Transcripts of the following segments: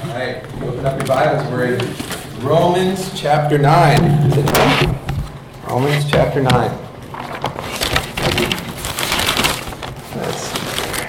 All right, open up your Bibles. We're in Romans chapter 9. Is it right? Romans chapter 9. Let's see.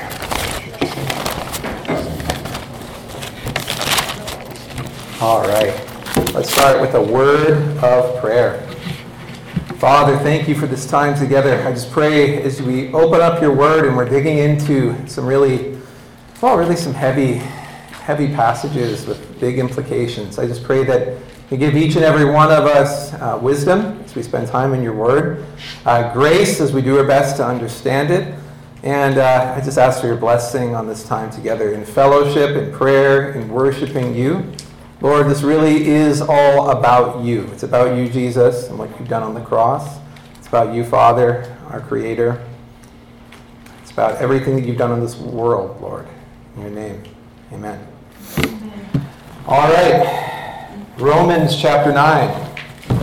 All right, let's start with a word of prayer. Father, thank you for this time together. I just pray as we open up your word and we're digging into some really some heavy passages with big implications. I just pray that you give each and every one of us wisdom as we spend time in your word, grace as we do our best to understand it, and I just ask for your blessing on this time together in fellowship, in prayer, in worshiping you. Lord, this really is all about you. It's about you, Jesus, and what you've done on the cross. It's about you, Father, our Creator. It's about everything that you've done in this world, Lord. In your name, amen. All right, Romans chapter 9.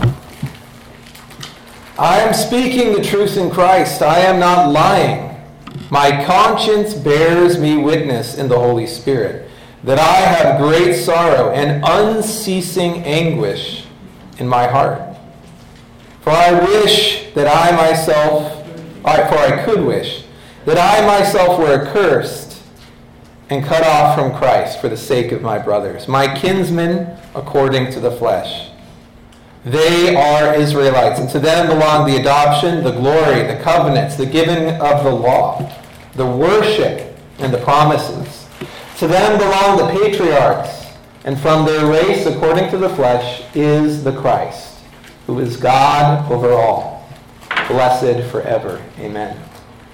I am speaking the truth in Christ. I am not lying. My conscience bears me witness in the Holy Spirit that I have great sorrow and unceasing anguish in my heart. For I wish that I could wish that I myself were accursed and cut off from Christ for the sake of my brothers, my kinsmen according to the flesh. They are Israelites, and to them belong the adoption, the glory, the covenants, the giving of the law, the worship, and the promises. To them belong the patriarchs, and from their race, according to the flesh, is the Christ, who is God over all, blessed forever. Amen.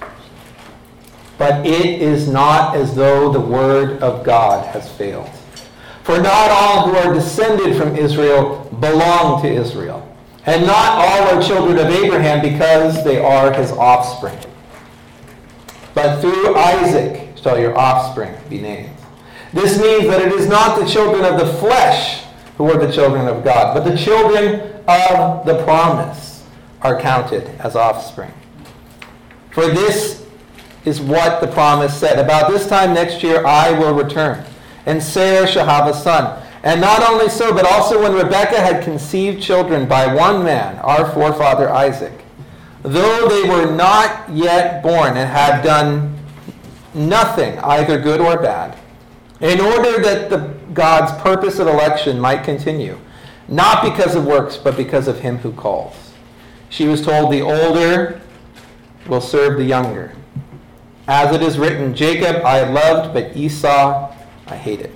But it is not as though the word of God has failed. For not all who are descended from Israel belong to Israel, and not all are children of Abraham because they are his offspring. But through Isaac shall your offspring be named. This means that it is not the children of the flesh who are the children of God, but the children of the promise are counted as offspring. For this is what the promise said. About this time next year I will return, and Sarah shall have a son. And not only so, but also when Rebekah had conceived children by one man, our forefather Isaac, though they were not yet born and had done nothing, either good or bad, in order that God's purpose of election might continue, not because of works, but because of him who calls. She was told, the older will serve the younger. As it is written, Jacob I loved, but Esau I hated.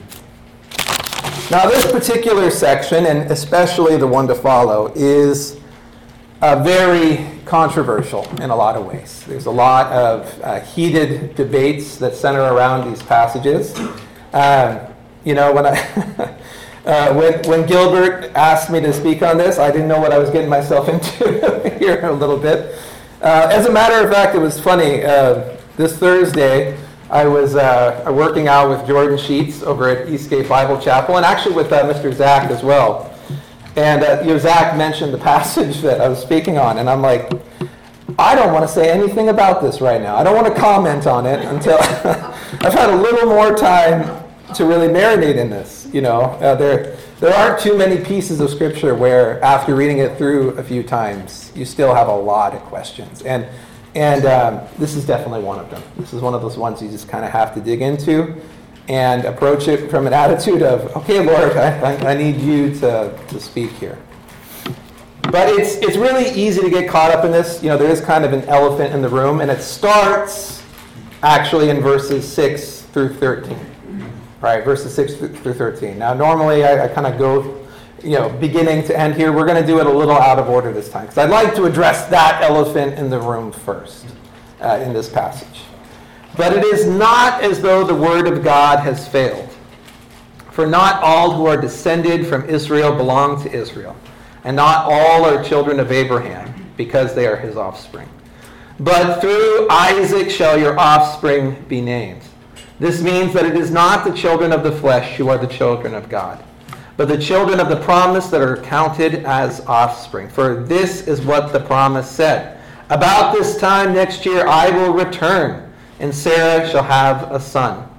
Now this particular section, and especially the one to follow, is very controversial in a lot of ways. There's a lot of heated debates that center around these passages. When Gilbert asked me to speak on this, I didn't know what I was getting myself into here a little bit. As a matter of fact, it was funny. This Thursday, I was working out with Jordan Sheets over at Eastgate Bible Chapel, and actually with Mr. Zach as well. And Zach mentioned the passage that I was speaking on, and I'm like, I don't want to say anything about this right now. I don't want to comment on it until I've had a little more time to really marinate in this. There aren't too many pieces of Scripture where, after reading it through a few times, you still have a lot of questions. And this is definitely one of them. This is one of those ones you just kind of have to dig into and approach it from an attitude of, okay, Lord, I need you to speak here. But it's really easy to get caught up in this. There is kind of an elephant in the room, and it starts actually in verses 6 through 13. Right, verses 6 through 13. Now, normally I kind of go, beginning to end here. We're going to do it a little out of order this time, because I'd like to address that elephant in the room first in this passage. But it is not as though the word of God has failed. For not all who are descended from Israel belong to Israel, and not all are children of Abraham, because they are his offspring. But through Isaac shall your offspring be named. This means that it is not the children of the flesh who are the children of God, but the children of the promise that are counted as offspring. For this is what the promise said. About this time next year I will return, and Sarah shall have a son.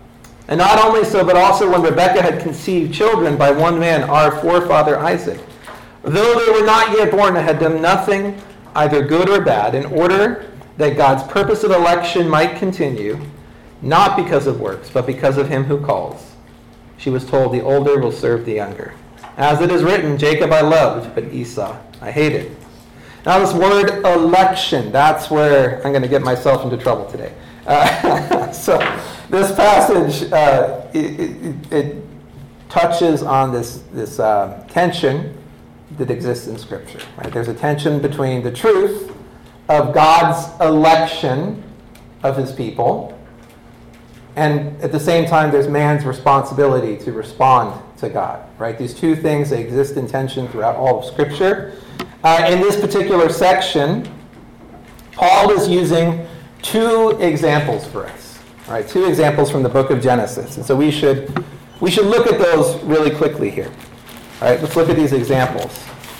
And not only so, but also when Rebekah had conceived children by one man, our forefather Isaac, though they were not yet born and had done nothing, either good or bad, in order that God's purpose of election might continue, not because of works, but because of him who calls. She was told, the older will serve the younger. As it is written, Jacob I loved, but Esau I hated. Now this word election, that's where I'm going to get myself into trouble today. So this passage, it touches on this tension that exists in Scripture. Right? There's a tension between the truth of God's election of his people, and at the same time there's man's responsibility to respond to God. Right? These two things, they exist in tension throughout all of Scripture. In this particular section, Paul is using two examples for us. All right, two examples from the book of Genesis. And so we should look at those really quickly here. All right, let's look at these examples.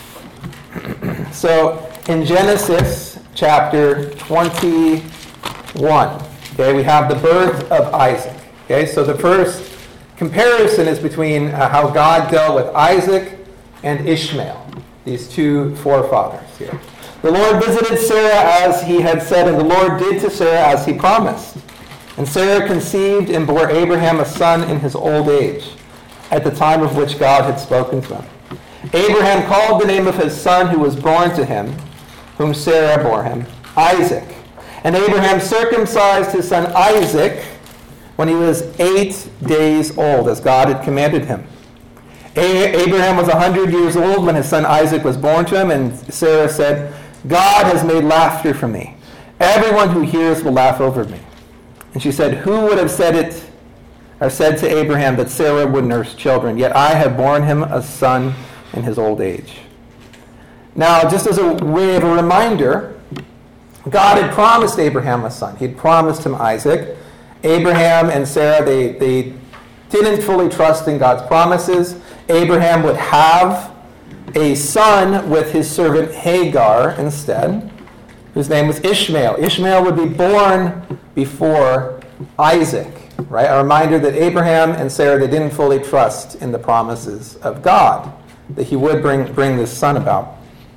So in Genesis chapter 21, okay, we have the birth of Isaac. Okay, so the first comparison is between how God dealt with Isaac and Ishmael, these two forefathers here. The Lord visited Sarah as he had said, and the Lord did to Sarah as he promised. And Sarah conceived and bore Abraham a son in his old age, at the time of which God had spoken to him. Abraham called the name of his son who was born to him, whom Sarah bore him, Isaac. And Abraham circumcised his son Isaac when he was 8 days old, as God had commanded him. Abraham was 100 years old when his son Isaac was born to him, and Sarah said, God has made laughter from me. Everyone who hears will laugh over me. And she said, who would have said to Abraham that Sarah would nurse children? Yet I have borne him a son in his old age. Now, just as a way of a reminder, God had promised Abraham a son. He had promised him Isaac. Abraham and Sarah, they didn't fully trust in God's promises. Abraham would have a son with his servant Hagar instead, whose name was Ishmael. Ishmael would be born before Isaac, right? A reminder that Abraham and Sarah, they didn't fully trust in the promises of God, that he would bring this son about.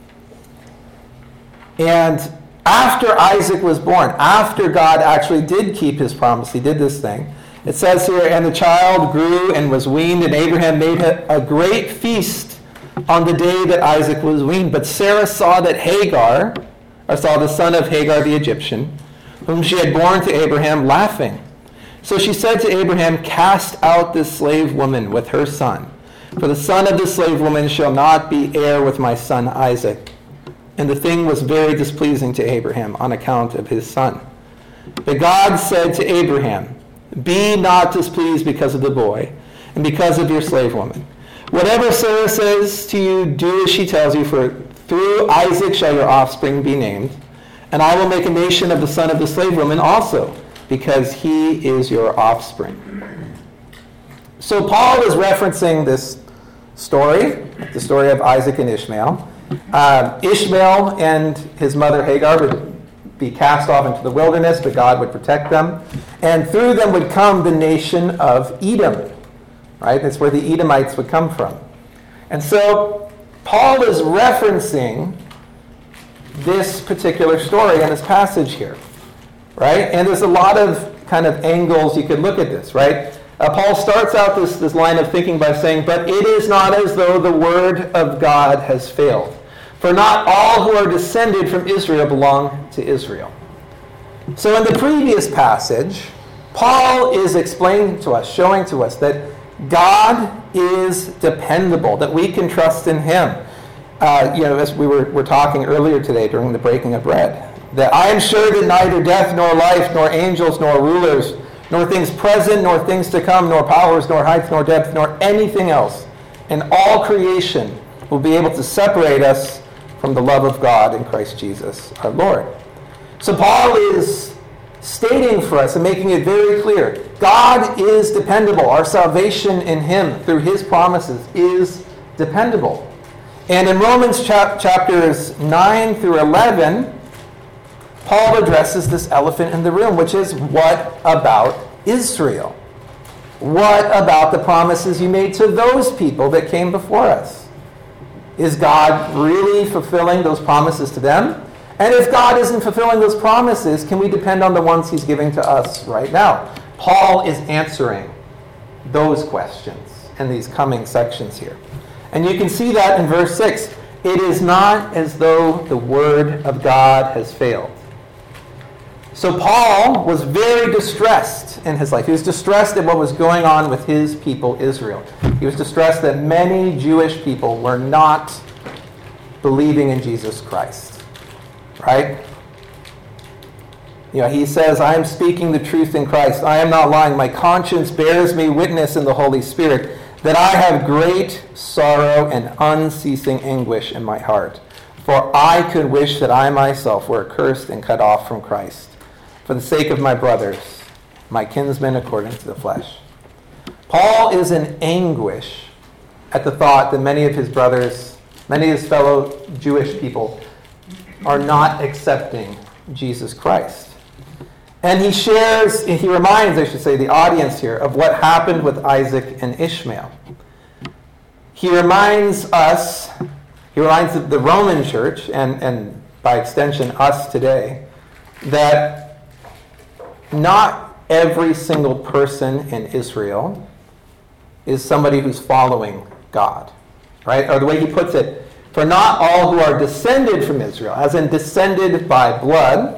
And after Isaac was born, after God actually did keep his promise, he did this thing, it says here, and the child grew and was weaned, and Abraham made a great feast on the day that Isaac was weaned. But Sarah saw the son of Hagar the Egyptian, whom she had borne to Abraham, laughing. So she said to Abraham, cast out this slave woman with her son, for the son of the slave woman shall not be heir with my son Isaac. And the thing was very displeasing to Abraham on account of his son. But God said to Abraham, be not displeased because of the boy, and because of your slave woman. Whatever Sarah says to you, do as she tells you, for through Isaac shall your offspring be named. And I will make a nation of the son of the slave woman also, because he is your offspring. So Paul is referencing this story, the story of Isaac and Ishmael. Ishmael and his mother Hagar would be cast off into the wilderness, but God would protect them. And through them would come the nation of Edom. Right? That's where the Edomites would come from. And so Paul is referencing this particular story in this passage here. Right? And there's a lot of kind of angles you could look at this, right? Paul starts out this line of thinking by saying, but it is not as though the word of God has failed. For not all who are descended from Israel belong to Israel. So in the previous passage, Paul is explaining to us, showing to us that God is dependable, that we can trust in him. As we were talking earlier today during the breaking of bread, that I am sure that neither death nor life, nor angels, nor rulers, nor things present, nor things to come, nor powers, nor height, nor depth, nor anything else in all creation will be able to separate us from the love of God in Christ Jesus our Lord. So Paul is stating for us and making it very clear, God is dependable. Our salvation in him through his promises is dependable. And in Romans chapters 9 through 11, Paul addresses this elephant in the room, which is, what about Israel? What about the promises you made to those people that came before us? Is God really fulfilling those promises to them? And if God isn't fulfilling those promises, can we depend on the ones he's giving to us right now? Paul is answering those questions in these coming sections here. And you can see that in verse 6. It is not as though the word of God has failed. So Paul was very distressed in his life. He was distressed at what was going on with his people, Israel. He was distressed that many Jewish people were not believing in Jesus Christ. Right? He says, I am speaking the truth in Christ. I am not lying. My conscience bears me witness in the Holy Spirit that I have great sorrow and unceasing anguish in my heart. For I could wish that I myself were accursed and cut off from Christ, for the sake of my brothers, my kinsmen according to the flesh. Paul is in anguish at the thought that many of his brothers, many of his fellow Jewish people, are not accepting Jesus Christ. And he reminds, I should say, the audience here of what happened with Isaac and Ishmael. He reminds the Roman church, and by extension us today, that not every single person in Israel is somebody who's following God. Right? Or the way he puts it, for not all who are descended from Israel, as in descended by blood,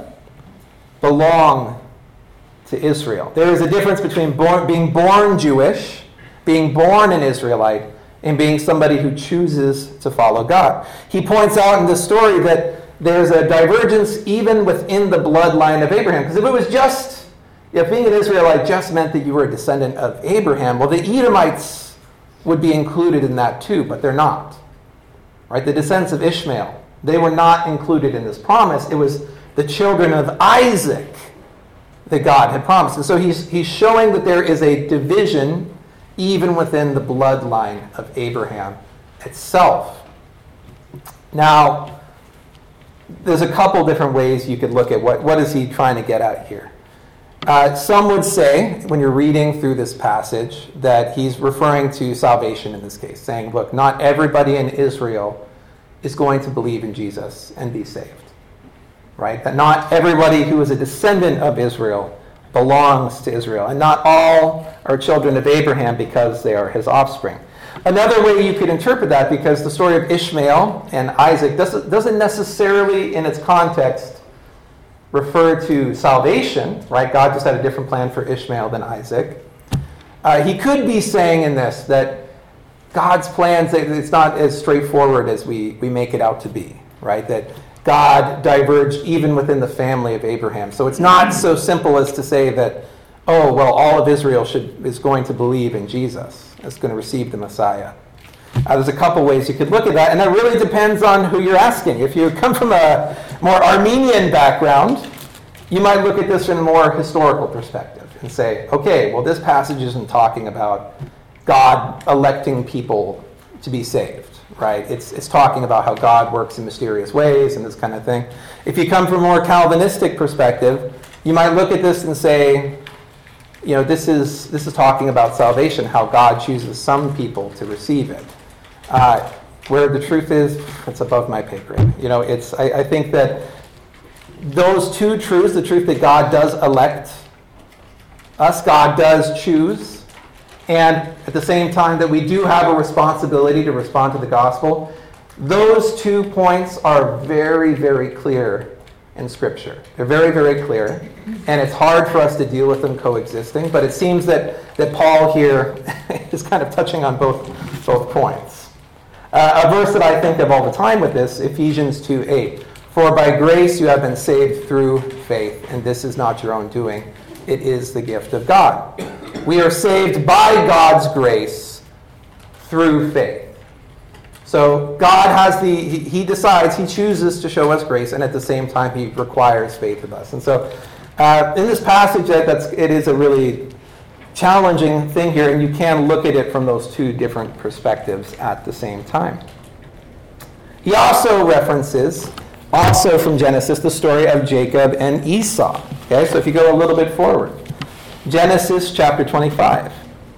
belong to Israel. There is a difference between being born Jewish, being born an Israelite, and being somebody who chooses to follow God. He points out in this story that there's a divergence even within the bloodline of Abraham. Because if being an Israelite just meant that you were a descendant of Abraham, well, the Edomites would be included in that too, but they're not. Right? The descendants of Ishmael, they were not included in this promise. It was the children of Isaac that God had promised. And so he's showing that there is a division even within the bloodline of Abraham itself. Now, there's a couple different ways you could look at what is he trying to get at here. Some would say, when you're reading through this passage, that he's referring to salvation in this case, saying, look, not everybody in Israel is going to believe in Jesus and be saved. Right? That not everybody who is a descendant of Israel belongs to Israel, and not all are children of Abraham because they are his offspring. Another way you could interpret that, because the story of Ishmael and Isaac doesn't necessarily, in its context, refer to salvation, right? God just had a different plan for Ishmael than Isaac. He could be saying in this that God's plans, it's not as straightforward as we make it out to be, right? That God diverged even within the family of Abraham. So it's not so simple as to say that, oh, well, all of Israel is going to believe in Jesus, is going to receive the Messiah. There's a couple ways you could look at that, and that really depends on who you're asking. If you come from a more Armenian background, you might look at this from a more historical perspective and say, okay, well, this passage isn't talking about God electing people to be saved. Right? It's talking about how God works in mysterious ways and this kind of thing. If you come from a more Calvinistic perspective, you might look at this and say, this is talking about salvation, how God chooses some people to receive it. Where the truth is, it's above my pay grade. I think that those two truths, the truth that God does elect us, God does choose, and at the same time that we do have a responsibility to respond to the gospel, those 2 points are very, very clear in Scripture. They're very, very clear, and it's hard for us to deal with them coexisting, but it seems that Paul here is kind of touching on both points. A verse that I think of all the time with this, Ephesians 2:8. For by grace you have been saved through faith, and this is not your own doing. It is the gift of God. We are saved by God's grace through faith. So God has he decides, he chooses to show us grace, and at the same time he requires faith of us. And so in this passage, it is a really challenging thing here, and you can look at it from those two different perspectives at the same time. He also references, also from Genesis, the story of Jacob and Esau. Okay, so if you go a little bit forward, Genesis chapter 25.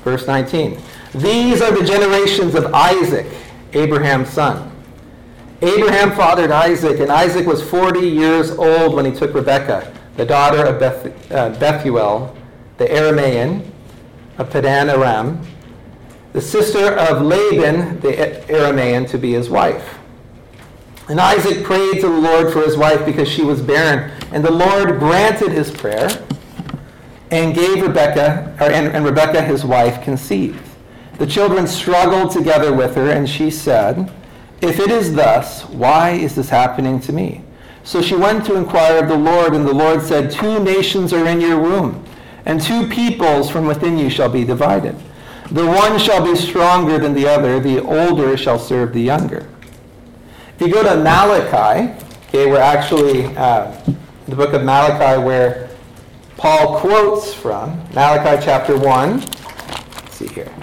Verse 19. These are the generations of Isaac, Abraham's son. Abraham fathered Isaac, and Isaac was 40 years old when he took Rebekah, the daughter of Bethuel, the Aramean of Padan Aram, the sister of Laban, the Aramean, to be his wife. And Isaac prayed to the Lord for his wife because she was barren, and the Lord granted his prayer and gave and Rebekah his wife conceived. The children struggled together with her, and she said, "If it is thus, why is this happening to me?" So she went to inquire of the Lord, and the Lord said, "Two nations are in your womb, and two peoples from within you shall be divided. The one shall be stronger than the other, the older shall serve the younger." If you go to Malachi, okay, we're actually the book of Malachi where Paul quotes from, Malachi chapter 1. Let's see here.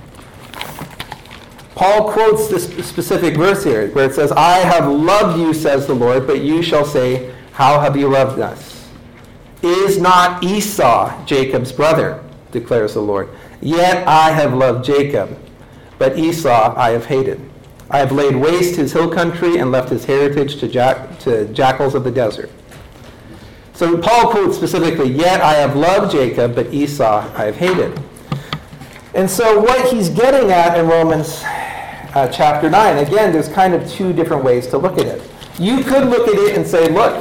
Paul quotes this specific verse here where it says, "I have loved you, says the Lord, but you shall say, how have you loved us? Is not Esau Jacob's brother, declares the Lord? Yet I have loved Jacob, but Esau I have hated. I have laid waste his hill country and left his heritage to jackals of the desert." So Paul quotes specifically, "Yet I have loved Jacob, but Esau I have hated." And so what he's getting at in Romans chapter 9, again, there's kind of two different ways to look at it. You could look at it and say, look,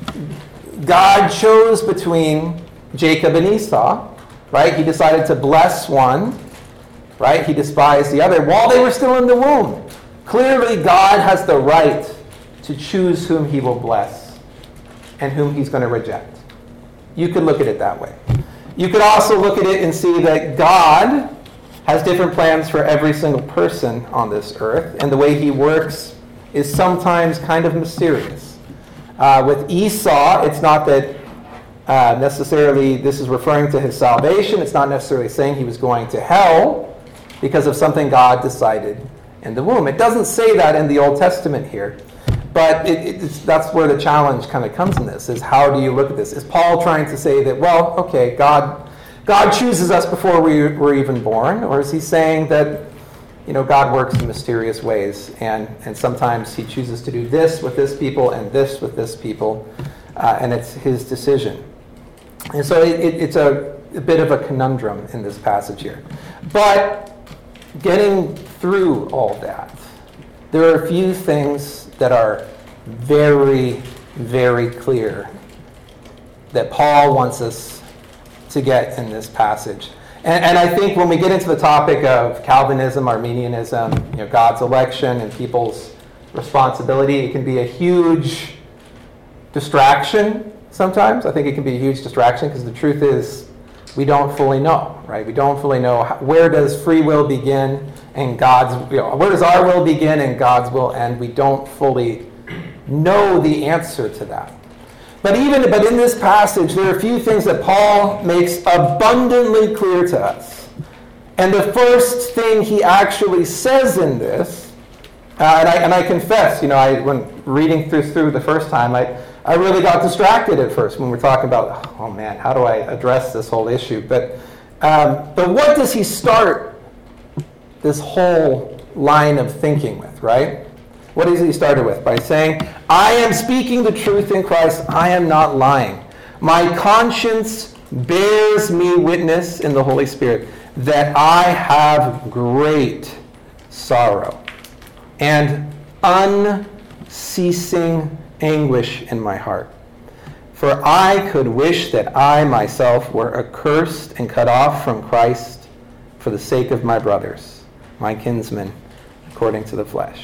God chose between Jacob and Esau, right? He decided to bless one, right? He despised the other while they were still in the womb. Clearly, God has the right to choose whom he will bless and whom he's going to reject. You could look at it that way. You could also look at it and see that God has different plans for every single person on this earth, and the way he works is sometimes kind of mysterious. With Esau, it's not that necessarily this is referring to his salvation. It's not necessarily saying he was going to hell because of something God decided in the womb. It doesn't say that in the Old Testament here, but that's where the challenge kind of comes in this, is how do you look at this? Is Paul trying to say that, well, okay, God chooses us before we were even born, or is he saying that, God works in mysterious ways, and sometimes he chooses to do this with this people and this with this people, and it's his decision. And so it's a bit of a conundrum in this passage here. But getting through all that, there are a few things that are very, very clear that Paul wants us to get in this passage. And I think when we get into the topic of Calvinism, Arminianism, God's election and people's responsibility, it can be a huge distraction sometimes. I think it can be a huge distraction because the truth is we don't fully know, right? We don't fully know where does free will begin and where does our will begin and God's will end. We don't fully know the answer to that. But in this passage, there are a few things that Paul makes abundantly clear to us. And the first thing he actually says in this, and I confess, when reading through the first time, I really got distracted at first when we're talking about, oh man, how do I address this whole issue? But what does he start this whole line of thinking with, right? What does he start with? By saying, I am speaking the truth in Christ, I am not lying. My conscience bears me witness in the Holy Spirit that I have great sorrow and unceasing anguish in my heart. For I could wish that I myself were accursed and cut off from Christ for the sake of my brothers, my kinsmen, according to the flesh.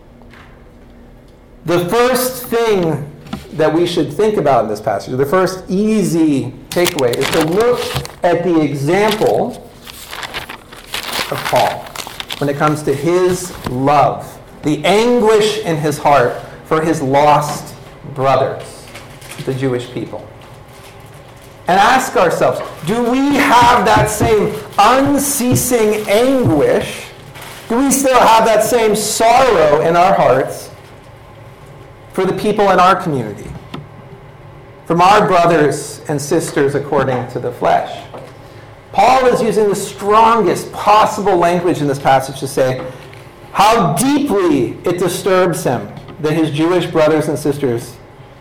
The first thing that we should think about in this passage, the first easy takeaway, is to look at the example of Paul when it comes to his love, the anguish in his heart for his lost brothers, the Jewish people. And ask ourselves, do we have that same unceasing anguish? Do we still have that same sorrow in our hearts for the people in our community, from our brothers and sisters according to the flesh? Paul is using the strongest possible language in this passage to say how deeply it disturbs him that his Jewish brothers and sisters,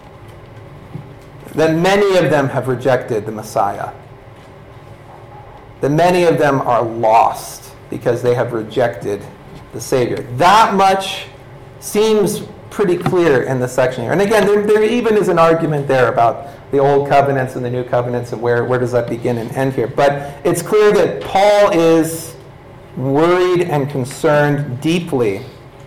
that many of them have rejected the Messiah. That many of them are lost because they have rejected the Savior. That much seems pretty clear in this section here. And again, there even is an argument there about the old covenants and the new covenants and where does that begin and end here. But it's clear that Paul is worried and concerned deeply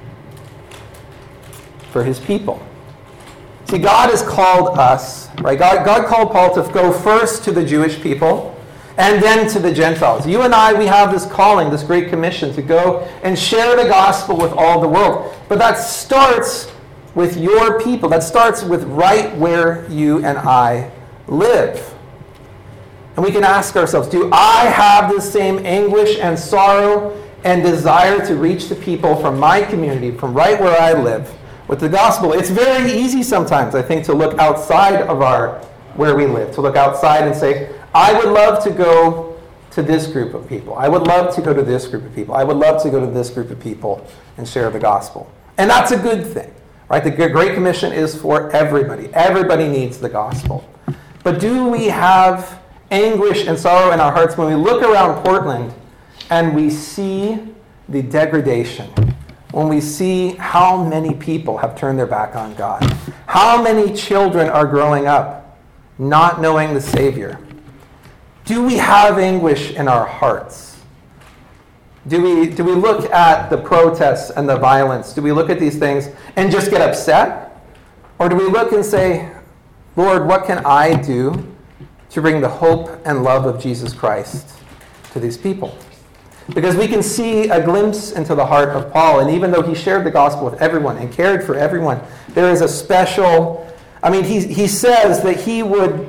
for his people. See, God has called us, right? God called Paul to go first to the Jewish people and then to the Gentiles. You and I, we have this calling, this great commission to go and share the gospel with all the world. But that starts with your people. That starts with right where you and I live. And we can ask ourselves, do I have the same anguish and sorrow and desire to reach the people from my community, from right where I live, with the gospel? It's very easy sometimes, I think, to look outside of where we live, to look outside and say, I would love to go to this group of people. I would love to go to this group of people. I would love to go to this group of people and share the gospel. And that's a good thing, right? The Great Commission is for everybody. Everybody needs the gospel. But do we have anguish and sorrow in our hearts when we look around Portland and we see the degradation, when we see how many people have turned their back on God, how many children are growing up not knowing the Savior? Do we have anguish in our hearts? Do we look at the protests and the violence? Do we look at these things and just get upset? Or do we look and say, Lord, what can I do to bring the hope and love of Jesus Christ to these people? Because we can see a glimpse into the heart of Paul, and even though he shared the gospel with everyone and cared for everyone, there is a special, he says that he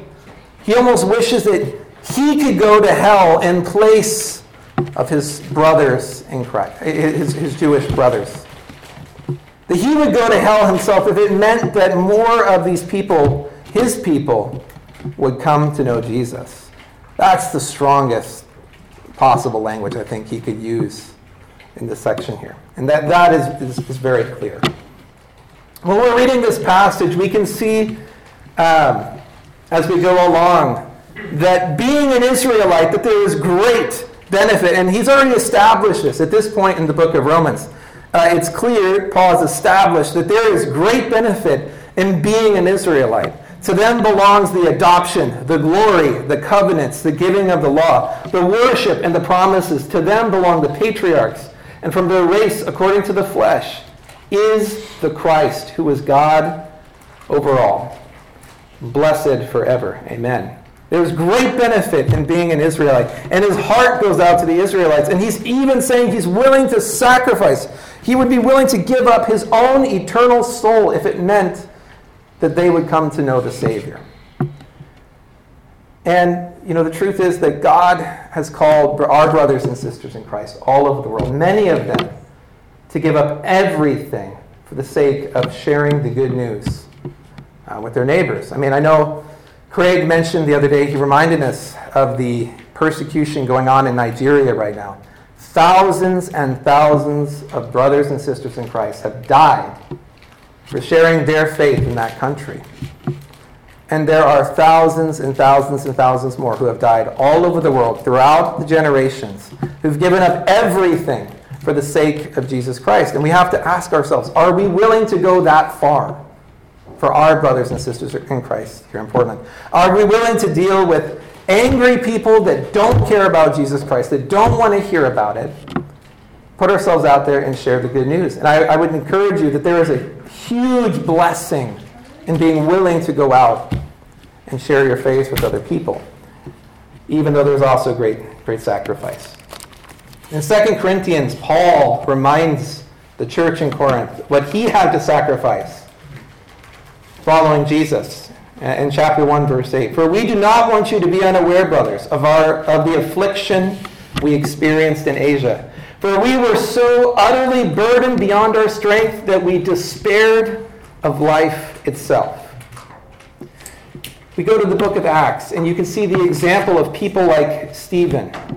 almost wishes that he could go to hell in place of his brothers in Christ, his Jewish brothers. That he would go to hell himself if it meant that more of these people, his people, would come to know Jesus. That's the strongest possible language I think he could use in this section here. And that is very clear. When we're reading this passage, we can see as we go along that being an Israelite, that there is great benefit. And he's already established this at this point in the book of Romans. It's clear, Paul has established that there is great benefit in being an Israelite. To them belongs the adoption, the glory, the covenants, the giving of the law, the worship and the promises. To them belong the patriarchs. And from their race, according to the flesh, is the Christ, who is God over all, blessed forever. Amen. There's great benefit in being an Israelite. And his heart goes out to the Israelites. And he's even saying he's willing to sacrifice. He would be willing to give up his own eternal soul if it meant that they would come to know the Savior. And, the truth is that God has called our brothers and sisters in Christ all over the world, many of them, to give up everything for the sake of sharing the good news with their neighbors. I know Craig mentioned the other day, he reminded us of the persecution going on in Nigeria right now. Thousands and thousands of brothers and sisters in Christ have died for sharing their faith in that country. And there are thousands and thousands and thousands more who have died all over the world throughout the generations, who've given up everything for the sake of Jesus Christ. And we have to ask ourselves, are we willing to go that far for our brothers and sisters in Christ here in Portland? Are we willing to deal with angry people that don't care about Jesus Christ, that don't want to hear about it, put ourselves out there and share the good news? And I would encourage you that there is a huge blessing in being willing to go out and share your faith with other people, even though there's also great sacrifice. In 2 Corinthians, Paul reminds the church in Corinth what he had to sacrifice following Jesus in chapter 1, verse 8. For we do not want you to be unaware, brothers, of the affliction we experienced in Asia. For we were so utterly burdened beyond our strength that we despaired of life itself. We go to the book of Acts, and you can see the example of people like Stephen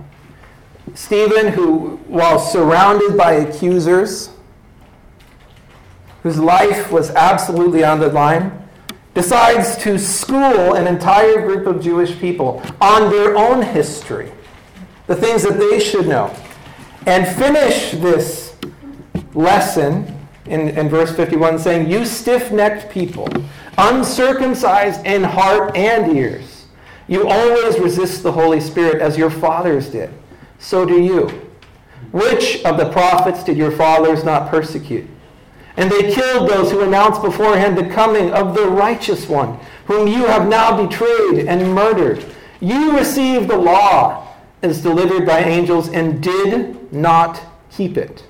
Stephen, who, while surrounded by accusers, whose life was absolutely on the line, decides to school an entire group of Jewish people on their own history, the things that they should know, and finish this lesson in verse 51 saying, "You stiff-necked people, uncircumcised in heart and ears, you always resist the Holy Spirit as your fathers did. So do you. Which of the prophets did your fathers not persecute? And they killed those who announced beforehand the coming of the righteous one, whom you have now betrayed and murdered. You received the law as delivered by angels and did not keep it."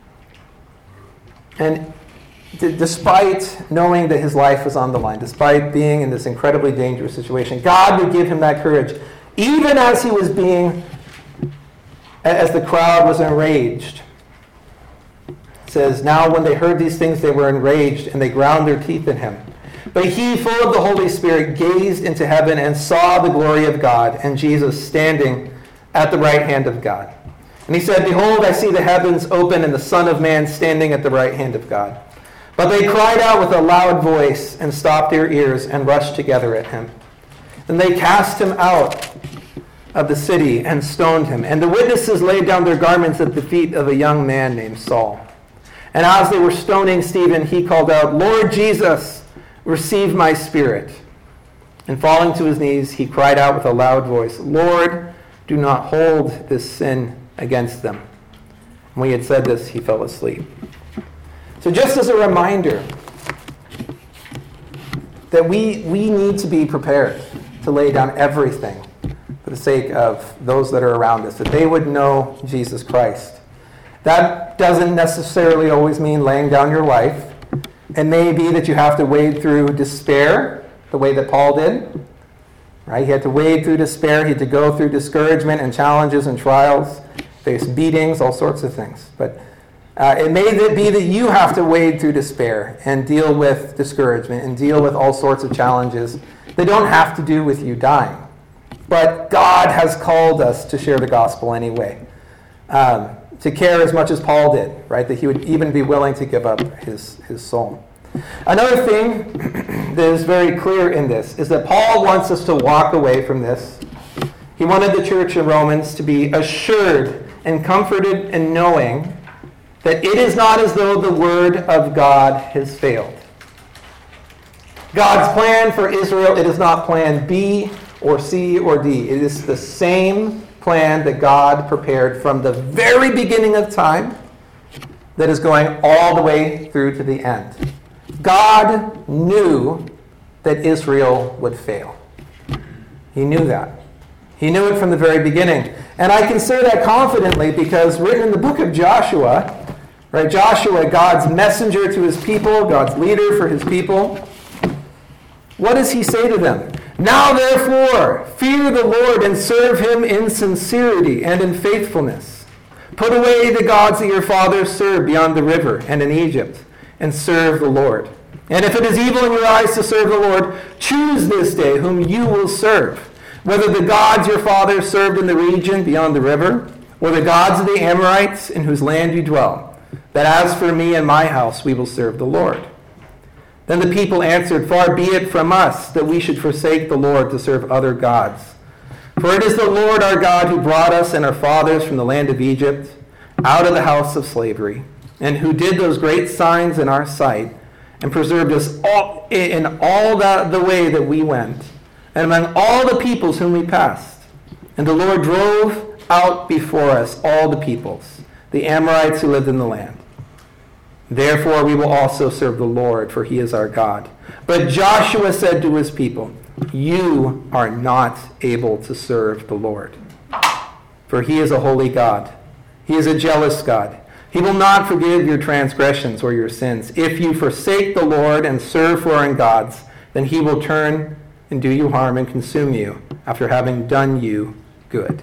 And despite knowing that his life was on the line, despite being in this incredibly dangerous situation, God would give him that courage, even as he was as the crowd was enraged. It says, "Now when they heard these things, they were enraged, and they ground their teeth in him. But he, full of the Holy Spirit, gazed into heaven and saw the glory of God, and Jesus standing at the right hand of God. And he said, 'Behold, I see the heavens open, and the Son of Man standing at the right hand of God.' But they cried out with a loud voice, and stopped their ears, and rushed together at him. Then they cast him out of the city and stoned him. And the witnesses laid down their garments at the feet of a young man named Saul. And as they were stoning Stephen, he called out, 'Lord Jesus, receive my spirit.' And falling to his knees, he cried out with a loud voice, 'Lord, do not hold this sin against them.' When he had said this, he fell asleep." So just as a reminder that we need to be prepared to lay down everything for the sake of those that are around us, that they would know Jesus Christ. That doesn't necessarily always mean laying down your life. It may be that you have to wade through despair, the way that Paul did. Right? He had to wade through despair. He had to go through discouragement and challenges and trials, face beatings, all sorts of things. But it may be that you have to wade through despair and deal with discouragement and deal with all sorts of challenges that don't have to do with you dying. But God has called us to share the gospel anyway, to care as much as Paul did, right? That he would even be willing to give up his soul. Another thing that is very clear in this is that Paul wants us to walk away from this. He wanted the church in Romans to be assured and comforted in knowing that it is not as though the word of God has failed. God's plan for Israel, it is not plan B or C or D. It is the same plan that God prepared from the very beginning of time that is going all the way through to the end. God knew that Israel would fail. He knew that. He knew it from the very beginning. And I can say that confidently because written in the book of Joshua, right? Joshua, God's messenger to his people, God's leader for his people. What does he say to them? "Now therefore, fear the Lord and serve him in sincerity and in faithfulness. Put away the gods that your fathers served beyond the river and in Egypt, and serve the Lord. And if it is evil in your eyes to serve the Lord, choose this day whom you will serve, whether the gods your fathers served in the region beyond the river, or the gods of the Amorites in whose land you dwell. But as for me and my house, we will serve the Lord." Then the people answered, "Far be it from us that we should forsake the Lord to serve other gods. For it is the Lord our God who brought us and our fathers from the land of Egypt, out of the house of slavery, and who did those great signs in our sight, and preserved us all in all the way that we went, and among all the peoples whom we passed. And the Lord drove out before us all the peoples, the Amorites who lived in the land. Therefore we will also serve the Lord, for he is our God." But Joshua said to his people, "You are not able to serve the Lord, for he is a holy God. He is a jealous God. He will not forgive your transgressions or your sins. If you forsake the Lord and serve foreign gods, then he will turn and do you harm and consume you after having done you good."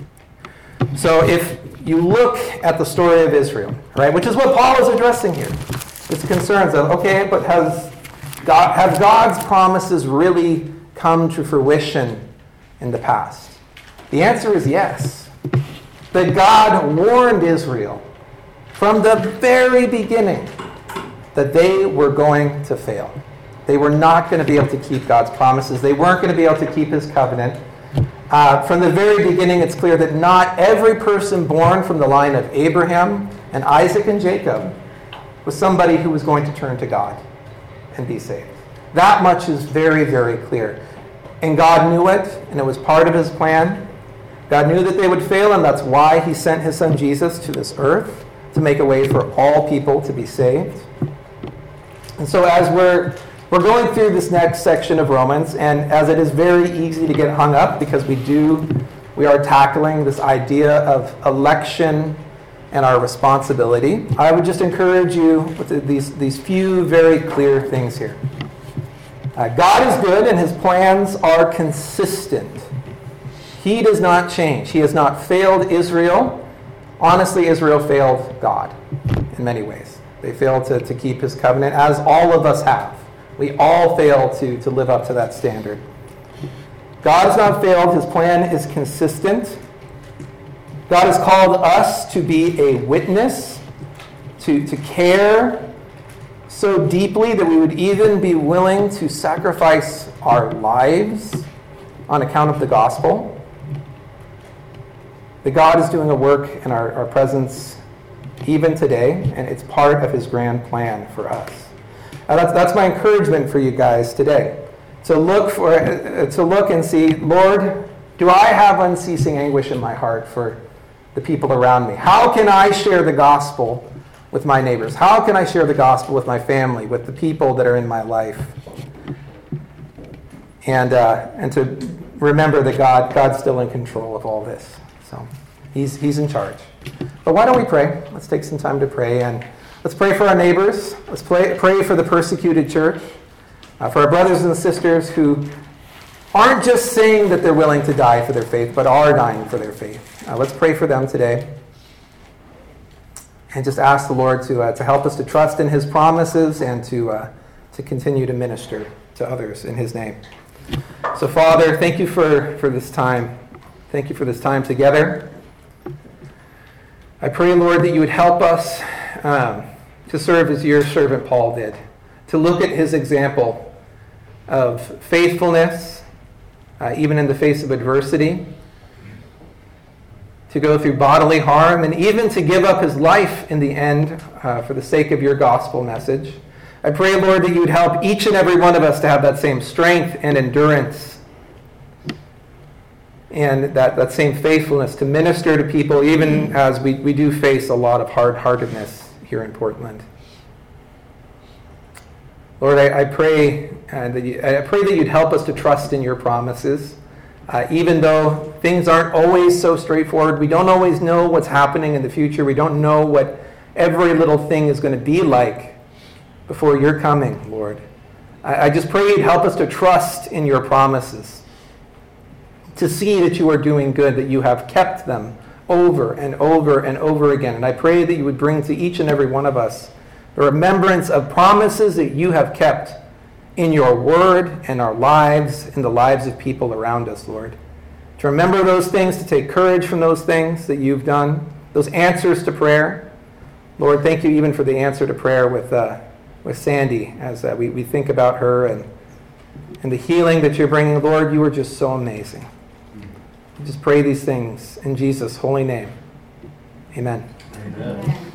So if you look at the story of Israel, right, which is what Paul is addressing here, it's concerns of, okay, but have God's promises really come to fruition in the past? The answer is yes. that God warned Israel from the very beginning that they were going to fail. They were not going to be able to keep God's promises. They weren't going to be able to keep his covenant. From the very beginning, it's clear that not every person born from the line of Abraham and Isaac and Jacob was somebody who was going to turn to God and be saved. That much is very, very clear. And God knew it, and it was part of his plan. God knew that they would fail, and that's why he sent his son Jesus to this earth, to make a way for all people to be saved. And so as we're going through this next section of Romans, and as it is very easy to get hung up because we are tackling this idea of election and our responsibility, I would just encourage you with these few very clear things here. God is good and his plans are consistent. He does not change. He has not failed Israel. Honestly, Israel failed God in many ways. They failed to keep his covenant, as all of us have. We all fail to live up to that standard. God has not failed. His plan is consistent. God has called us to be a witness, to care so deeply that we would even be willing to sacrifice our lives on account of the gospel. That God is doing a work in our presence even today, and it's part of his grand plan for us. That's my encouragement for you guys today. To look and see, Lord, do I have unceasing anguish in my heart for the people around me? How can I share the gospel with my neighbors? How can I share the gospel with my family, with the people that are in my life? And to remember that God's still in control of all this. So he's in charge. But why don't we pray? Let's take some time to pray, and let's pray for our neighbors. Let's pray for the persecuted church, for our brothers and sisters who aren't just saying that they're willing to die for their faith, but are dying for their faith. Let's pray for them today. And just ask the Lord to help us to trust in his promises and to continue to minister to others in his name. So, Father, thank you for this time. Thank you for this time together. I pray, Lord, that you would help us to serve as your servant Paul did, to look at his example of faithfulness, even in the face of adversity, to go through bodily harm, and even to give up his life in the end for the sake of your gospel message. I pray, Lord, that you would help each and every one of us to have that same strength and endurance and that same faithfulness to minister to people, even as we do face a lot of hard-heartedness here in Portland. Lord, I pray that you'd help us to trust in your promises. Even though things aren't always so straightforward, we don't always know what's happening in the future. We don't know what every little thing is going to be like before you're coming, Lord. I just pray you'd help us to trust in your promises, to see that you are doing good, that you have kept them over and over and over again. And I pray that you would bring to each and every one of us the remembrance of promises that you have kept in your word and our lives, in the lives of people around us, Lord. To remember those things, to take courage from those things that you've done, those answers to prayer. Lord, thank you even for the answer to prayer with Sandy as we think about her and the healing that you're bringing. Lord, you are just so amazing. I just pray these things in Jesus' holy name. Amen. Amen.